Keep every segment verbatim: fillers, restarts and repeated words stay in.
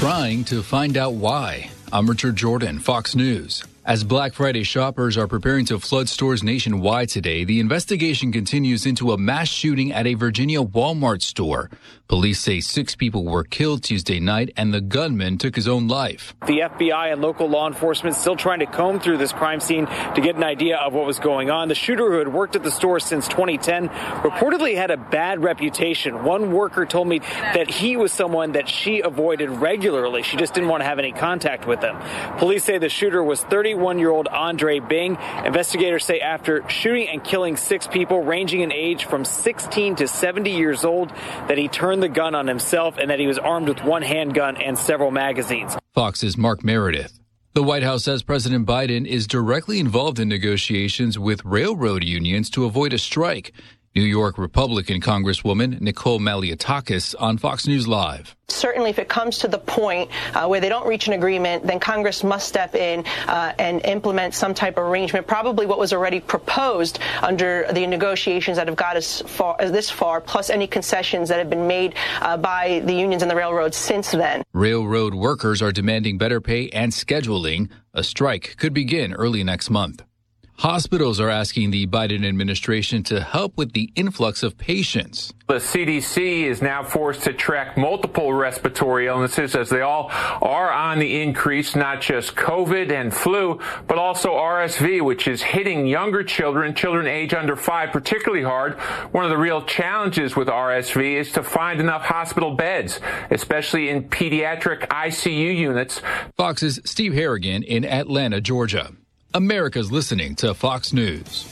trying to find out why. I'm Richard Jordan, Fox News. As Black Friday shoppers are preparing to flood stores nationwide today, the investigation continues into a mass shooting at a Virginia Walmart store. Police say six people were killed Tuesday night and the gunman took his own life. The F B I and local law enforcement still trying to comb through this crime scene to get an idea of what was going on. The shooter, who had worked at the store since twenty ten, reportedly had a bad reputation. One worker told me that he was someone that she avoided regularly. She just didn't want to have any contact with him. Police say the shooter was thirty-one-year-old Andre Bing. Investigators say after shooting and killing six people ranging in age from sixteen to seventy years old, that he turned the gun on himself and that he was armed with one handgun and several magazines. Fox's Mark Meredith. The White House says President Biden is directly involved in negotiations with railroad unions to avoid a strike. New York Republican Congresswoman Nicole Malliotakis on Fox News Live. Certainly, if it comes to the point uh, where they don't reach an agreement, then Congress must step in uh, and implement some type of arrangement, probably what was already proposed under the negotiations that have got us far, uh, this far, plus any concessions that have been made uh, by the unions and the railroads since then. Railroad workers are demanding better pay and scheduling. A strike could begin early next month. Hospitals are asking the Biden administration to help with the influx of patients. The C D C is now forced to track multiple respiratory illnesses as they all are on the increase, not just COVID and flu, but also R S V, which is hitting younger children, children age under five, particularly hard. One of the real challenges with R S V is to find enough hospital beds, especially in pediatric I C U units. Fox's Steve Harrigan in Atlanta, Georgia. America's listening to Fox News.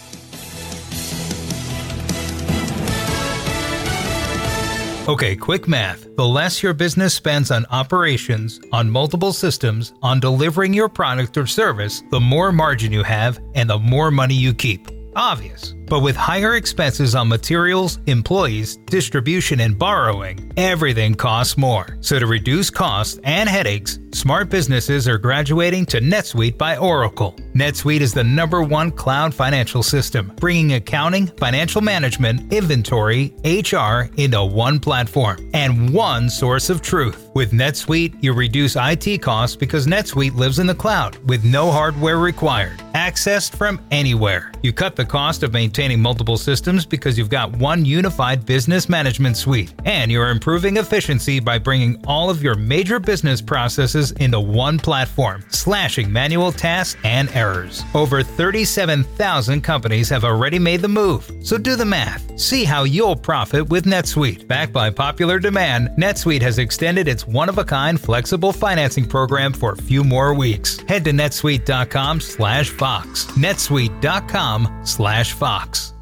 Okay, quick math. The less your business spends on operations, on multiple systems, on delivering your product or service, the more margin you have and the more money you keep. Obvious. But with higher expenses on materials, employees, distribution, and borrowing, everything costs more. So to reduce costs and headaches, smart businesses are graduating to NetSuite by Oracle. NetSuite is the number one cloud financial system, bringing accounting, financial management, inventory, H R into one platform and one source of truth. With NetSuite, you reduce I T costs because NetSuite lives in the cloud with no hardware required. Accessed from anywhere. You cut the cost of maintaining multiple systems because you've got one unified business management suite. And you're improving efficiency by bringing all of your major business processes into one platform, slashing manual tasks and errors. Over thirty-seven thousand companies have already made the move. So do the math. See how you'll profit with NetSuite. Backed by popular demand, NetSuite has extended its one-of-a-kind flexible financing program for a few more weeks. Head to netsuite.com slash Fox. netsuite.com slash Fox.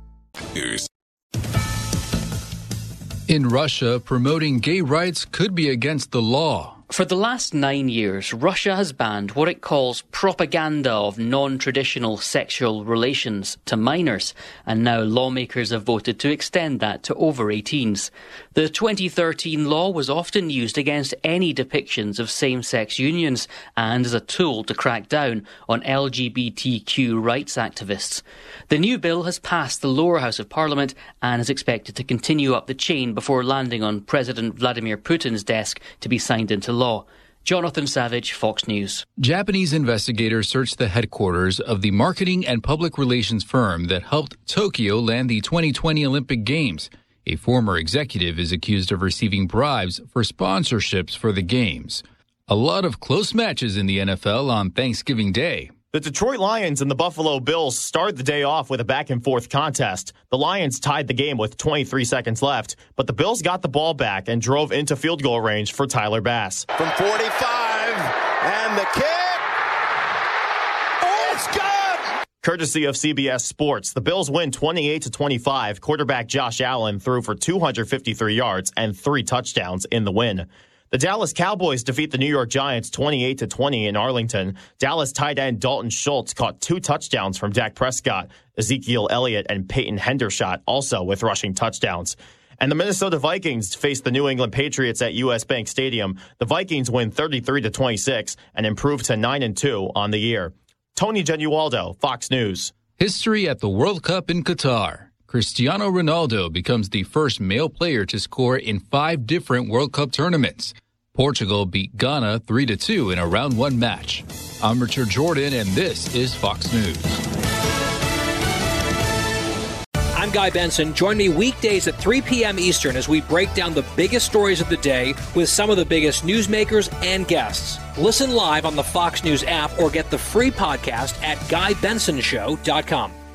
In Russia, promoting gay rights could be against the law. For the last nine years, Russia has banned what it calls propaganda of non-traditional sexual relations to minors, and now lawmakers have voted to extend that to over eighteens. The twenty thirteen law was often used against any depictions of same-sex unions and as a tool to crack down on L G B T Q rights activists. The new bill has passed the lower house of parliament and is expected to continue up the chain before landing on President Vladimir Putin's desk to be signed into law. Jonathan Savage, Fox News. Japanese investigators searched the headquarters of the marketing and public relations firm that helped Tokyo land the twenty twenty Olympic Games. A former executive is accused of receiving bribes for sponsorships for the Games. A lot of close matches in the N F L on Thanksgiving Day. The Detroit Lions and the Buffalo Bills start the day off with a back-and-forth contest. The Lions tied the game with twenty-three seconds left, but the Bills got the ball back and drove into field goal range for Tyler Bass. From forty-five, and the kick, oh, it's good! Courtesy of C B S Sports, the Bills win twenty-eight to twenty-five. Quarterback Josh Allen threw for two hundred fifty-three yards and three touchdowns in the win. The Dallas Cowboys defeat the New York Giants twenty-eight to twenty in Arlington. Dallas tight end Dalton Schultz caught two touchdowns from Dak Prescott. Ezekiel Elliott and Peyton Hendershot also with rushing touchdowns. And the Minnesota Vikings faced the New England Patriots at U S Bank Stadium. The Vikings win thirty-three to twenty-six and improve to nine and two on the year. Tony Genualdo, Fox News. History at the World Cup in Qatar. Cristiano Ronaldo becomes the first male player to score in five different World Cup tournaments. Portugal beat Ghana three to two in a round one match. I'm Richard Jordan, and this is Fox News. I'm Guy Benson. Join me weekdays at three p.m. Eastern as we break down the biggest stories of the day with some of the biggest newsmakers and guests. Listen live on the Fox News app or get the free podcast at guy benson show dot com.